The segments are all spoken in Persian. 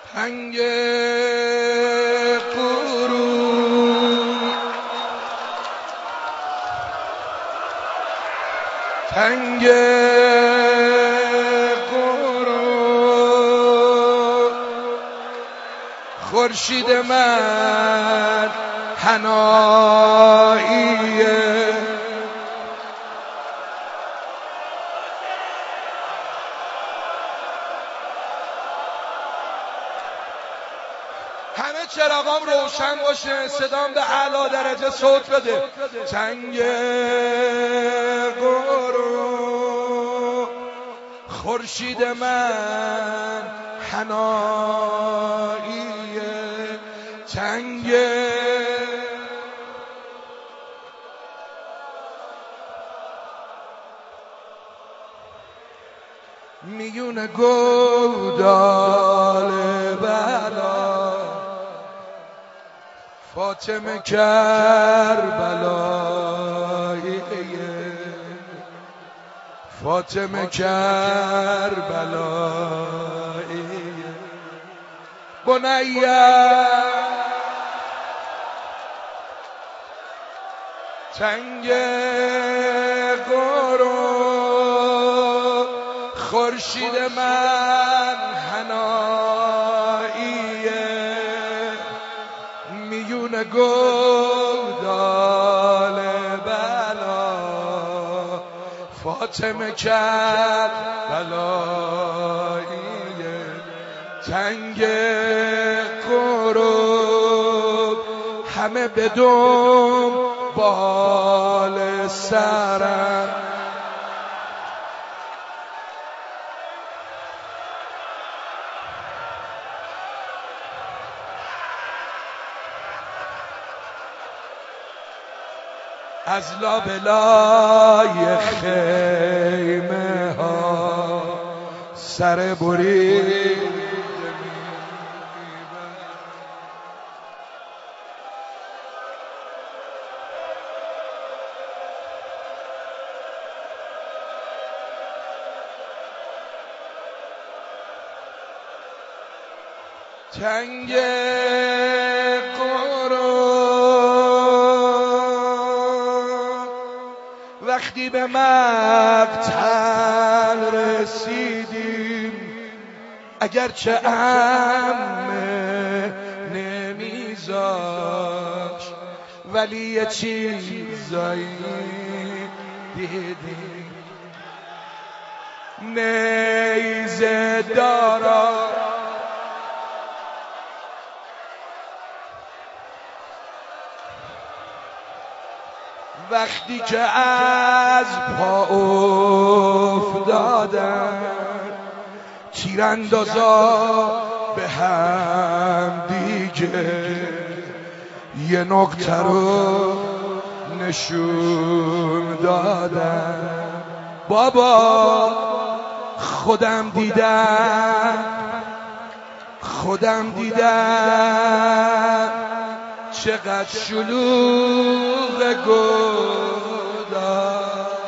تنگ قرون تنگ قرون خورشید من حناییه همه چراغام روشن باشه، صدام به اعلی درجه صوت بده. تنگ قرون خورشید من حناییه تنگ میون گودال بلا فاطمه کربلایی فاطمه کربلایی بنیه تنگ قرون خورشید من حناییه میون گودال بلا فاطمه کربلاییه تنگ قرون همه بدون بال سرم از لابلای خیمه ها سر برید تنگ وقتی به مقتل رسیدیم اگرچه عمه نمیذاش ولی یه چیزایی دیدیم نیزه دارا وقتی که از پا افتادن تیراندازا به هم دیگه یه نقطه رو نشون دادن بابا خودم دیدم چقدر شلوغ گودا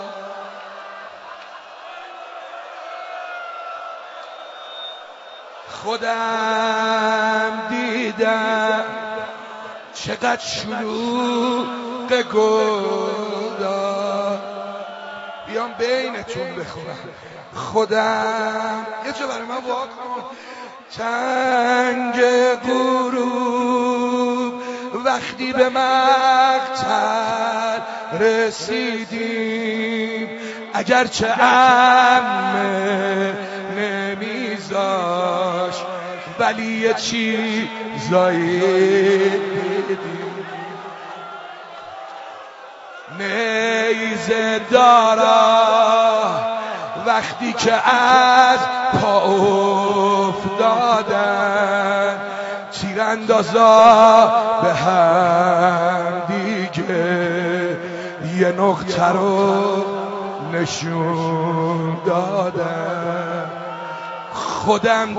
خودم دیدم چقدر شلوغ گودا بیام بینتون بخونم خودم یه جا برای من واقع کن تنگ غروب وقتی به مقتل رسیدیم اگرچه عمه نمیذاش ولی یه چیزایی دیدیم نیزه دارا وقتی که از پا افتادن تیراندازا به هم دیگه یه نقطه رو نشون دادن خودم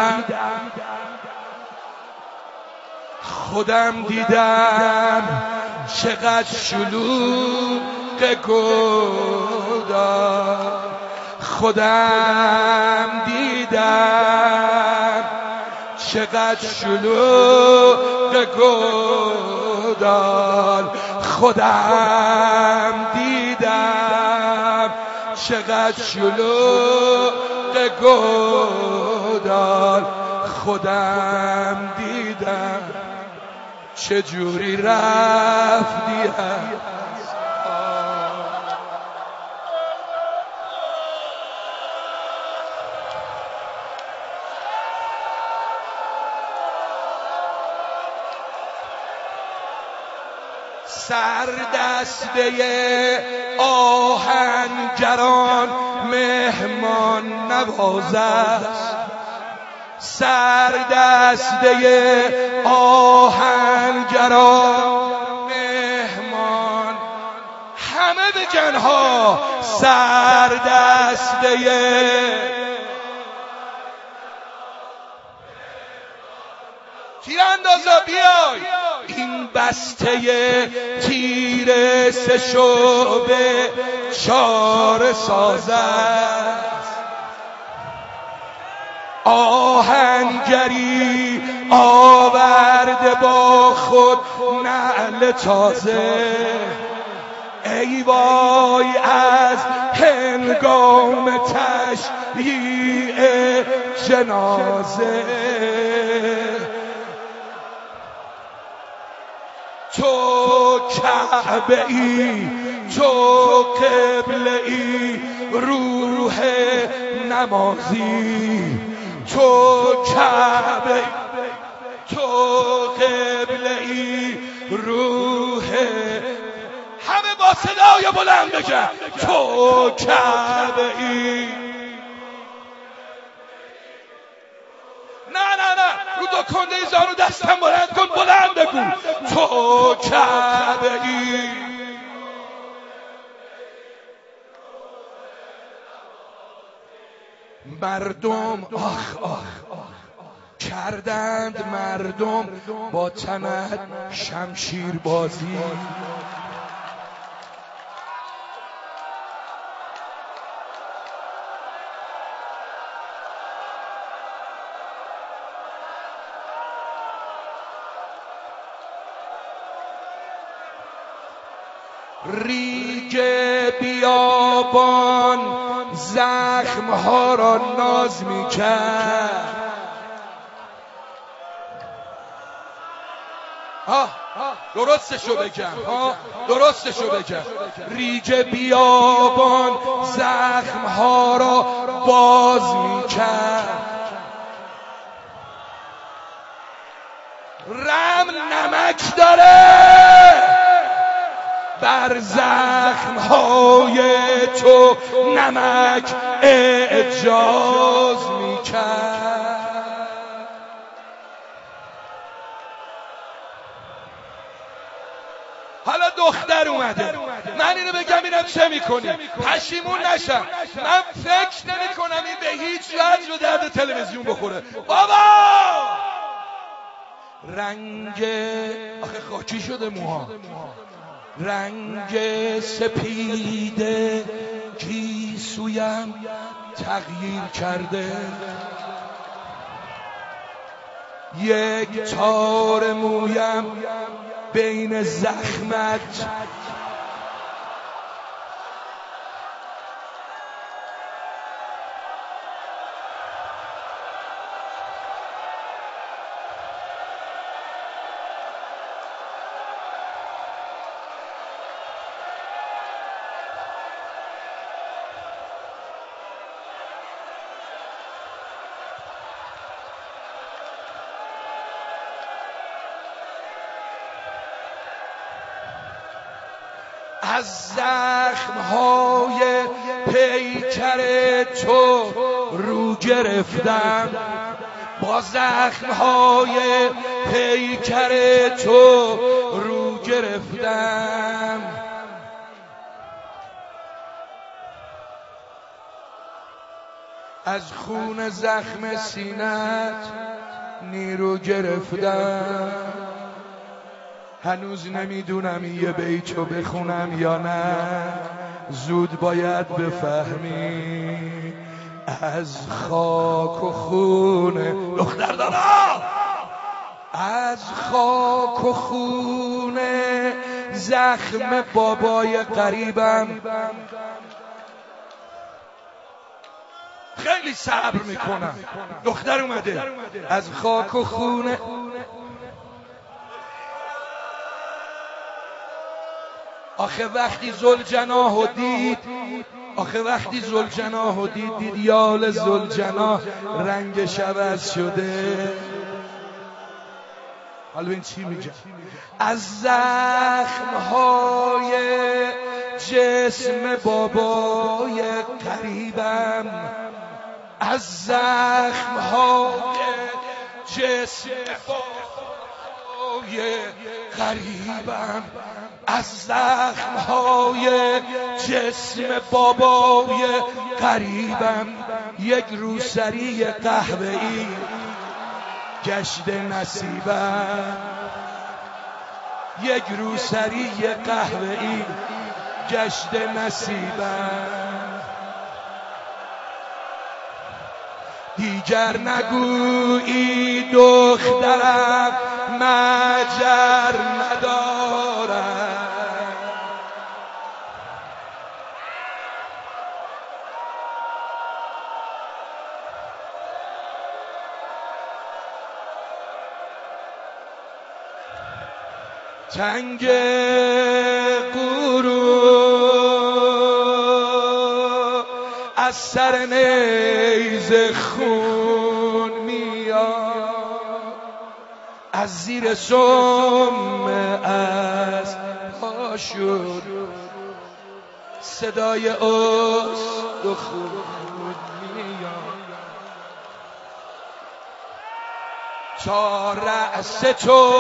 دیدم چقدر شلوغ گودا خودم دیدم چقدر چقدر شلوغ گودال خودم دیدم چقدر شلوغ گودال خودم دیدم چجوری رفتی سردسته آهنگران مهمان نواز است سردسته آهنگران مهمان همه بگن ها سردسته تیراندازا بیای این بسته تیر سه شعبه چاره ساز است آهنگری آورده با خود نعل تازه ای وای از هنگام تشییع جنازه تو کعبه ای تو قبله ای روح نمازی تو کعبه تو قبله ای روح همه با صدای بلند بگن تو کعبه ای نه رو دو کنده زانو دستم بلند کن بلند بگو تو کعبه ای مردم آخ کردند مردم با تنت شمشیر بازی ریگ بیابان زخمها را ناز میکرد درستشو بگم ریگ بیابان زخمها را باز میکرد رمل نمک داره بر زخمهای تو نمک اعجاز میکرد حالا دختر اومده من اینو بگم اینم چه میکنی پشیمون نشم من فکر نمی کنم این به هیچ وجه و درد تلویزیون بخوره بابا رنگ آخه خاکی شده موها رنگ سپیده گیسویم تغییر کرده یک تار مویم بین زخمت از زخمهای پیکر تو رو گرفتم با زخمهای پیکر تو رو گرفتم از خون زخم سینت نیرو گرفتم هنوز نمیدونم یه بیتو بخونم یا نه زود باید بفهمی از خاک و خون دختر دارا از خاک و خون زخم بابای قریبم خیلی صبر میکنم. دختر اومده. از خاک و خون آخه وقتی ذوالجناح دید، آخه وقتی ذوالجناح دید یال ذوالجناح رنگش عوض شده. حالا این چی میگه؟ از زخمهای جسم بابای قریبم، از زخمهای جسم بابای قریبم، از زخمهای جسم بابای قریبم یک روسری قهوه‌ای گشت نصیبم، یک روسری قهوه‌ای گشت نصیبم. دیگر نگویی دخترم مجر ندارم، تنگ غروب از سر نیزه خون میاد، از زیر سم از پا شد صدای است و خون میاد. تا رأس تو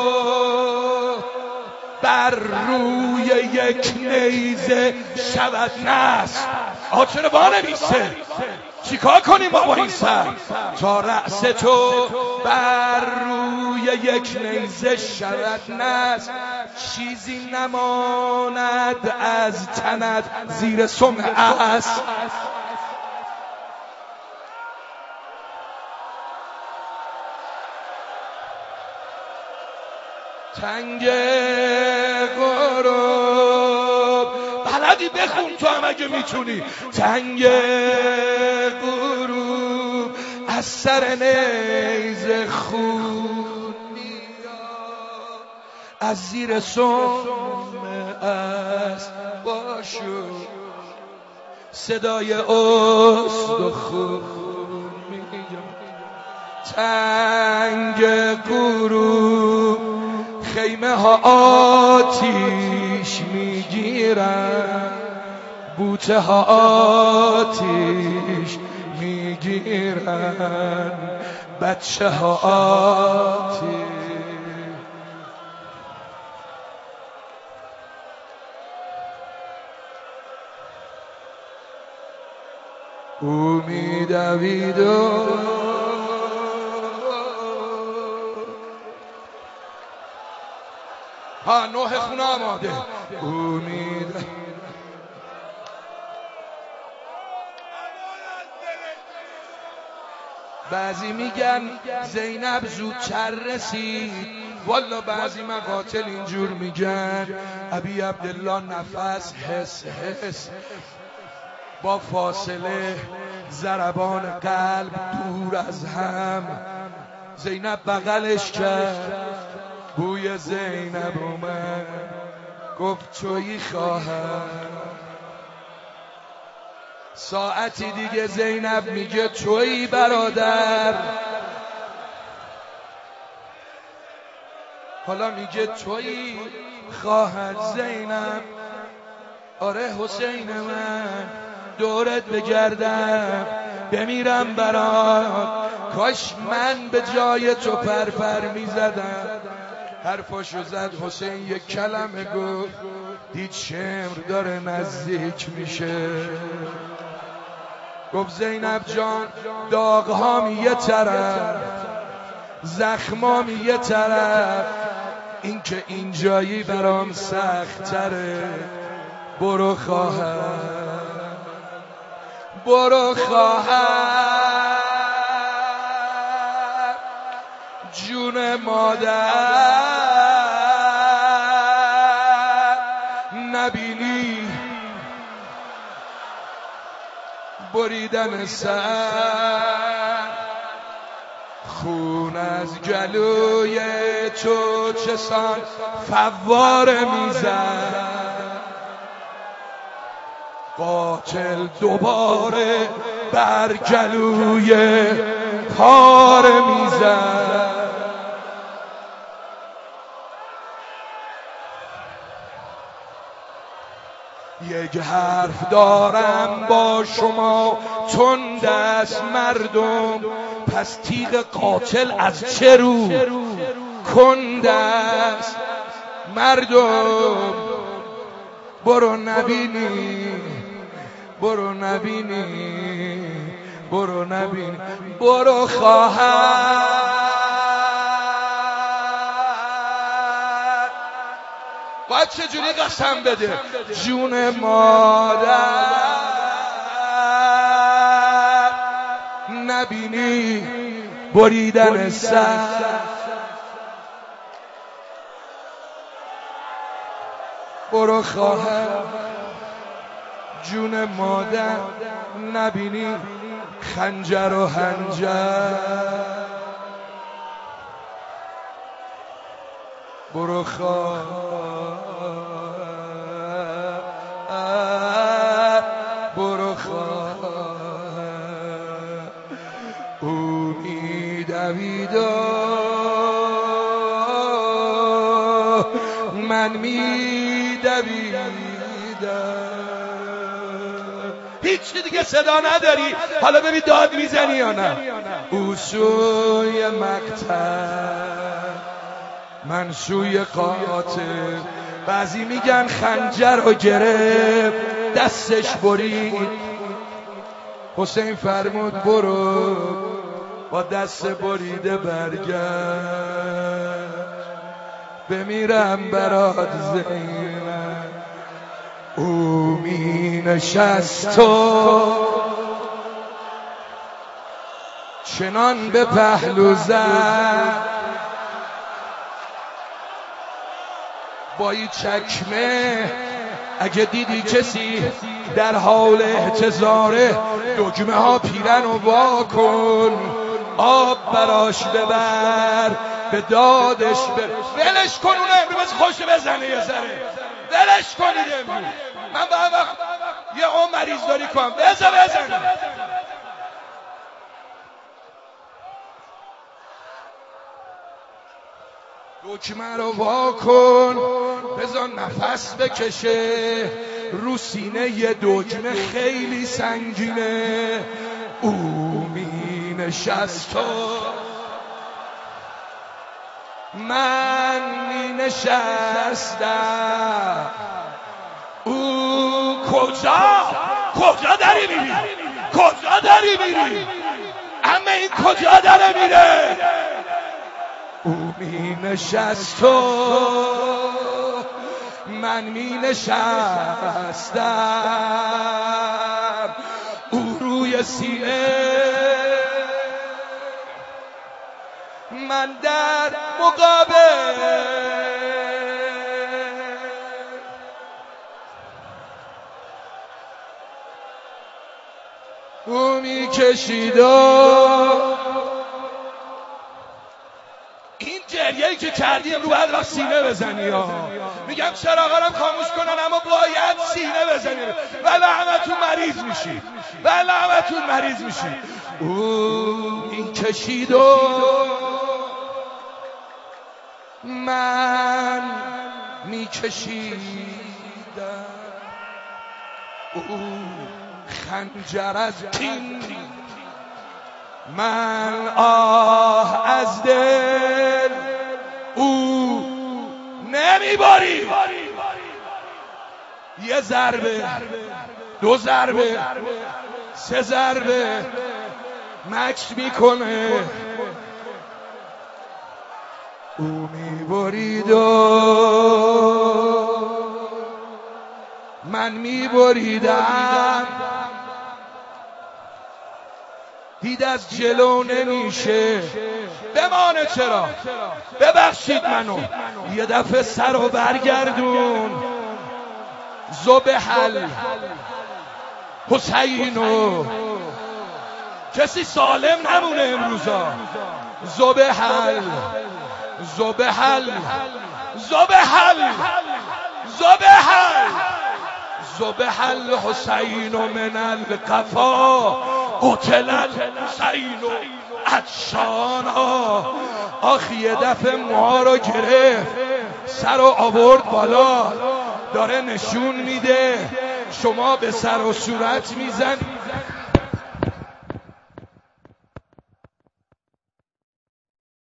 بر روی یک نیزه شود نصب. آقا چرا وانمیسته؟ چیکار کنیم بابا این سر؟ تا رأس تو بر روی یک نیزه شود نصب، چیزی نماند از تنت زیر سم اسب. تنگ غروب بلدی بخون تو هم اگه میتونی. تنگ غروب از سر نیزه خون میاد، از زیر سم اسب باشو صدای است و خون میاد. تنگ غروب خیمه ها آتیش میگیرن، بوته ها آتیش میگیرن، بچه ها آتیش. او میدوید و ها نوح خونه آماده. امید بعضی میگن زینب زودتر رسید، والا بعضی مقاتل اینجور میگن ابی عبدالله نفس حس حس با فاصله ضربان قلب دور از هم. زینب بغلش کرد، بوی زینب اومد، گفت تویی خواهم. ساعتی دیگه زینب میگه تویی برادر، حالا میگه تویی خواهد زینب. آره حسین من دورت بگردم بمیرم برات، کاش من به جای تو پرپر میزدم. حرفاشو زد حسین یک کلمه گفت، دید شمر داره نزدیک میشه. گفت زینب جان داغهام یه طرف، زخمام یه طرف، این که اینجایی برام سخت تره. برو خواهم، برو خواهم، جون مادر نبینی بریدن سر خون از جلوی تو چسان فواره میزد قاتل دوباره بر جلوی پاره میزد یک حرف دارم با شما تند است مردم پس تیغ قاتل از چه رو کند است مردم برو نبینی برو نبینی برو نبینی برو خواهر باید چجوری قسم بده جون مادر نبینی بریدن سر برو خواهر جون مادر نبینی خنجر و هنجر برو خواهر برو خواهر او میدوید و من میدویدم هیچی دیگه صدا نداری حالا ببین داد میزنی یا نه او سوی مقتل من سوی قاتل بعضی میگن خنجر رو گرفت دستش برید حسین فرمود برو با دست بریده برگشت بمیرم برات زینب او می نشست و چنان به پهلو زد با این چکمه اگه دیدی کسی در حال احتضاره دکمه ها پیرن و وا کن آب براش ببر به دادش ولش کن اونه امروز خوش بزنه یه ذره ولش کنید امروز من با هم وقت یه مریض داری کنم بزنه دکمه رو وا کن بذار نفس بکشه رو سینه یه دکمه خیلی سنگینه او می نشست و من می نشستم او کجا داری میری کجا داری میری اما این کجا داره میره او می نشست و من می نشستم او روی سینه من در مقابل او می کشید این گریه‌ای که کردیم رو بعد وقت سینه بزنی ها میگم چراغارم خاموش کنن اما باید سینه بزنی ولی همتون مریض میشی او این کشید و من میکشیدم او خنجر از کین من آه از دل او نمیباری یه ضربه دو ضربه سه ضربه مکس میکنه او میبرید و من میبریدم دید از جلو نمیشه بمانه. چرا؟ ببخشید منو یه دفعه سر و برگردون. ذبحل حسینو، کسی سالم نمونه امروزا. ذبحل ذبحل ذبحل ذبحل ذبحل حسین من القفا قتل الحسین عطشانا. آخ یه دفعه موها رو گرفت، سر رو آورد بالا، داره نشون میده شما به سر و صورت میزن